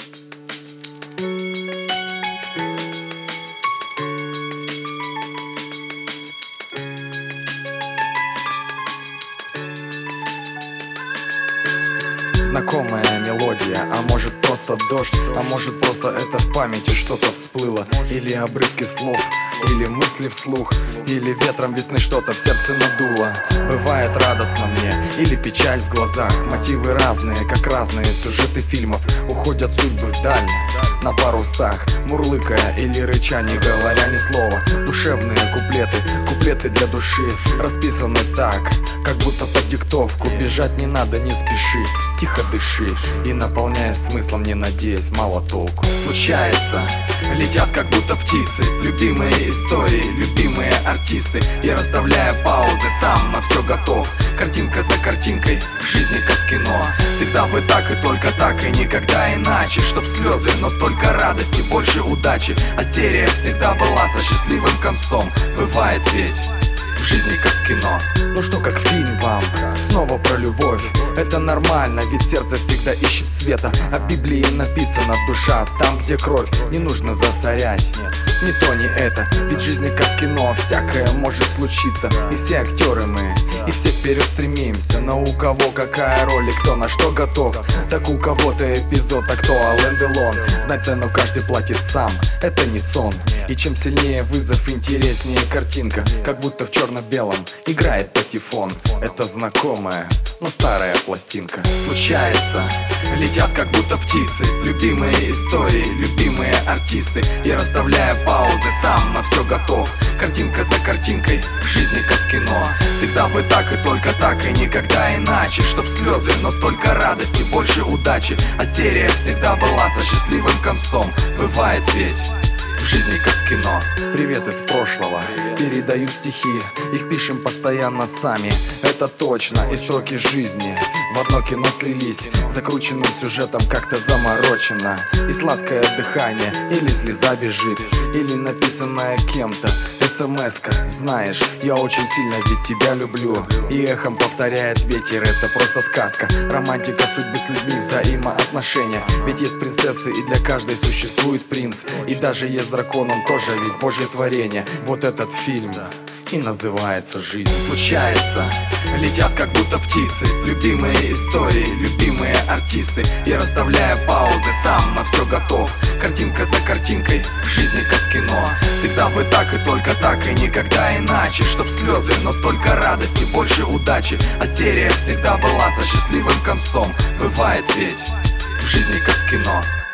Знакомая мелодия, а может просто дождь, а может просто это в памяти что-то всплыло. Или обрывки слов, или мысли вслух, или ветром весны что-то в сердце надуло. Бывает радостно мне, или печаль в глазах. Мотивы разные, как разные сюжеты фильмов. Уходят судьбы вдаль, на парусах, мурлыкая или рыча, не говоря ни слова. Душевные куплеты, куплеты для души, расписаны так, как будто под диктовку. Бежать не надо, не спеши, тихо дыши и наполняясь смыслом, не надеясь, мало толку. Случается, летят как будто птицы, любимые истории, любимые артисты. И расставляя паузы, сам на все готов. Картинка за картинкой, в жизни как в кино. Всегда бы так и только так, и никогда иначе. Чтоб слезы, но только радости, больше удачи. А серия всегда была со счастливым концом. Бывает ведь в жизни как в кино. Ну что, как фильм вам, снова про любовь. Это нормально, ведь сердце всегда ищет света. А в Библии написано: душа там, где кровь. Не нужно засорять, нет, ни то, ни это. Ведь в жизни как в кино, всякое может случиться. И все актеры мы, и все вперед стремимся. Но у кого какая роль и кто на что готов. Так у кого-то эпизод, а кто Ален Делон. Знать цену каждый платит сам, это не сон. И чем сильнее вызов, интереснее картинка. Как будто в черно-белом играет патефон. Это знакомая, но старая пластинка. Случается, летят как будто птицы, любимые истории, любимые артисты. И расставляя паузы, сам на все готов. Картинка за картинкой, в жизни как в кино. Всегда бы так и только так, и никогда иначе. Чтоб слезы, но только радости, больше удачи. А серия всегда была со счастливым концом. Бывает ведь в жизни как в кино. Привет из прошлого, передают стихи. Их пишем постоянно сами, это точно. И строки жизни в одно кино слились. Закрученным сюжетом как-то заморочено. И сладкое дыхание, или слеза бежит, или написанная кем-то смс-ка. Знаешь, я очень сильно ведь тебя люблю. И эхом повторяет ветер, это просто сказка. Романтика судьбы с людьми, взаимоотношения. Ведь есть принцессы, и для каждой существует принц. И даже есть дракон, он тоже ведь божье творение. Вот этот фильм и называется жизнь. Случается, летят как будто птицы, любимые истории, любимые артисты. И расставляя паузы, сам на все готов. Картинка за картинкой, в жизни как в кино. Всегда бы так и только так, и никогда иначе. Чтоб слезы, но только радости, больше удачи. А серия всегда была со счастливым концом. Бывает ведь в жизни как в кино.